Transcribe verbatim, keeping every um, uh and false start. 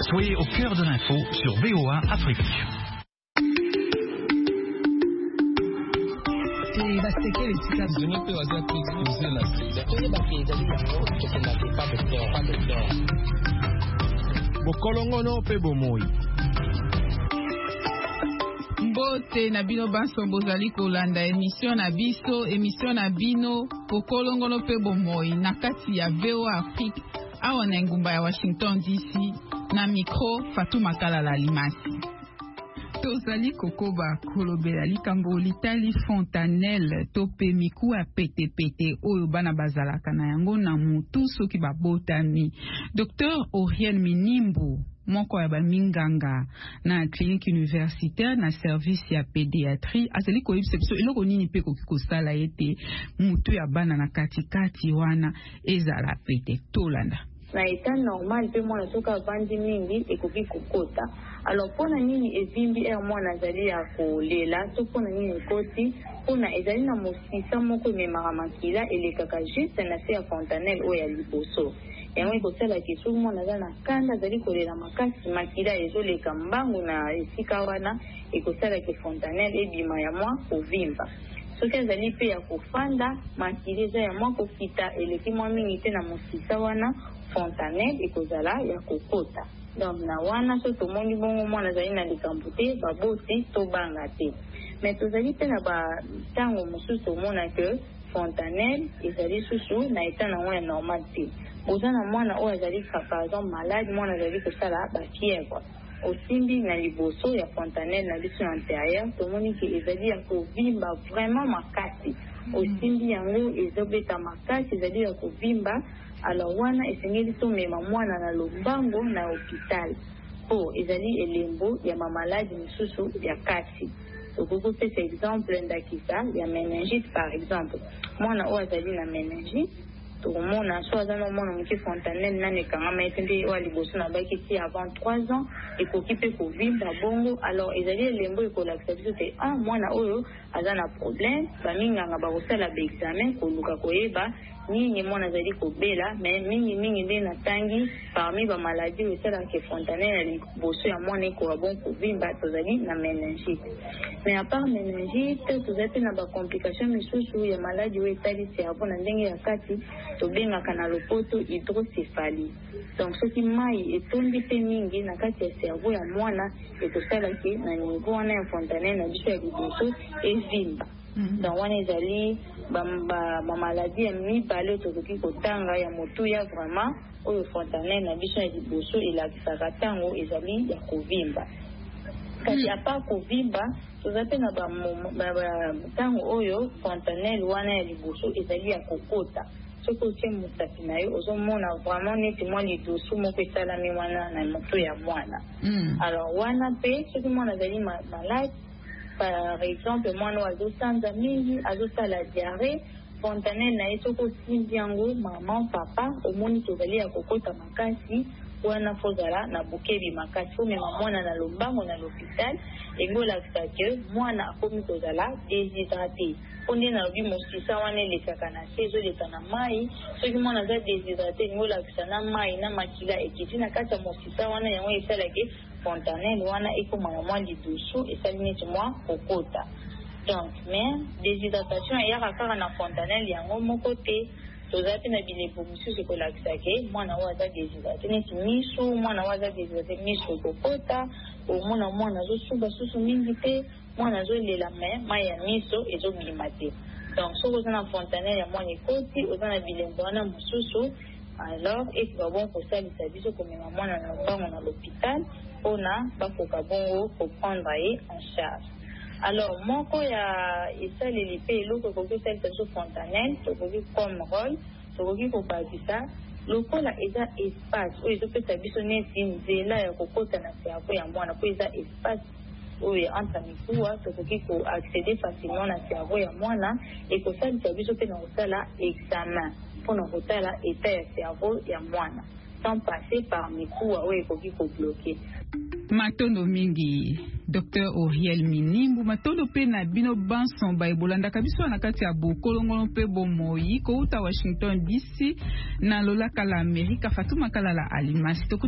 Soyez au cœur de l'info sur V O A Afrique. Bokolongono pe bomoi. Mbote na bino baso bozali kolanda émission na biso émission na bino Bokolongono pe bomoi na kati ya V O A Afrique awa na ngumba ya Washington D C na micro Fatou Makalala Limasi. Tozali kokoba kolobela likambo litali fontanelle tope miku a pete pete oyo bana bazalaka na yango na mutu soki babotami. Docteur Auriel Minimbu moko ya baminganga na clinique universitaire na service ya pédiatrie azali koyebisa biso eloko nini pe koki kosala ete mutu ya bana na katikati wana ezala pete tolanda. Na état normal pe mwana soka vandi mingi ekoki kokota. Alors pona nini evimbi er mwana zali ya kolela to pona nini koti pona ezali na mosisa moko memara makila elekaka juste na se ya fontanelle oya liboso. Yango ekosala kisu mwana za na kanda zali kolela makasi makila ezoleka mbangu na esika wana ekosala ke fontanelle ebima ya mwa kovimba. Soki azali pe ya kofanda makila eza ya mwa kokita eleki mwa mingi te na mosisa wana fontanelle ekozala ya kokota. Donc na wana so tomoni bongo mwana zali na likambo te baboti to banga te. Mais tozali pe na ba tango mosusu tomona ke fontanelle ezali susu na eta na mwana normal te. Oza na mwana oyo azali par exemple malade mwana azali kosala ba fièvre. Osimbi na liboso ya fontanelle na biso antérieure tomoni ke ezali ya kovimba vraiment makasi. Osimbi yango ezobeta makasi ezali ya kovimba. Alors wana esengeli to mema mwana na lombango na hôpital po ezali elembo ya mamaladi misusu ya kasi. Okoko pesa exemple ndakisa ya méningite par exemple mwana oyo azali na méningite tokomona so aza na mwana moke fontanelle nane kangama ete nde oyo liboso na baki ti avant trois ans ekoki mpe kovimba bongo. Alors ezali elembo ekolakisa biso te ah mwana oyo aza na problème baminganga bakosala baexamen koluka koyeba nini mwana azali kobela mais mingi mingi nde natangi parmi bamaladi oyo esalaka fontanelle na liboso ya mwana ekoka bon kovimba tozali na méningite. Mais à part méningite tozali mpe na bacomplication misusu ya maladi oyo etali cerveau na ndenge ya kati tobengaka na lopoto hydrocéphalie. Donc soki mai etondi mpe mingi na kati ya cerveau ya mwana ekosalaki na niveau wana ya fontanelle na biso ya liboso evimba. Donc wana ezali bamaladi ya mibale tokoki kotanga ya motuya vraiment oyo fontanelle na biso ya liboso elakisaka ntango ezali ya kovimba. Kasi a part kovimba toza mpe na ntango oyo fontanelle wana ya liboso ezali ya kokota. Soki otie mosapi na yo ozomona vraiment neti mwa lidosu moko esalami wana na moto ya mwana. Alors wana mpe soki mwana azali malade par exemple mwana azosanza mingi azosala diarrhée fontanelle na ye soki osimbi yango mama papa omoni tozali ya kokota makasi wana fozala na bokebi makasi fo mema mwana na lombango na l'hôpital engolakisa ke mwana akomi kozala déshydraté po nde nalobi mosisa wana elekaka na se ezoleka na mai soki mwana aza déshydraté engolakisa na mai na makila ekiti na kati ya mosisa wana yango esalaki fontanelle wana ekoma na mwa lidusu esali neti mwa kokota. Donc mais déshydratation eyaka kaka na fontanelle yango moko te tozala mpe na bilebo misusu ekolakisa ke mwana oyo aza déshydraté neti miso mwana oyo aza déshydraté miso ekokota omona mwana azosuba susu mingi te mwana azolela me mai ya miso ezobima te. Donc soki oza na fontanelle ya mwana ekoti oza na bilembo wana mosusu alors ekoka bon kosalisa biso komema mwana na lombango na l'hôpital mpona bakoka bongo koprendre ye en charge. Alors moko ya esaleli mpe eloko ekoki kosalisa biso fontanelle tokoki comme rôle tokoki kobakisa lokola eza espace oyo ezopesa biso neti nzela ya kokota na cerveau ya mwana po eza espace oyo entre mikuwa tokoki koaccéder facilement na cerveau ya mwana ekosalisa biso mpe na kosala examen mpona kotala état ya cerveau ya mwana sans passer par mikuwa oyo ekoki kobloke. Matondo mingi Docteur Auriel Minimbu matondo pe na bino banson ba ebolanda kabiso na kati ya bokolongono pe bomoi ko uta Washington D C na lolaka la Amerika Fatou Makalala Alimasi.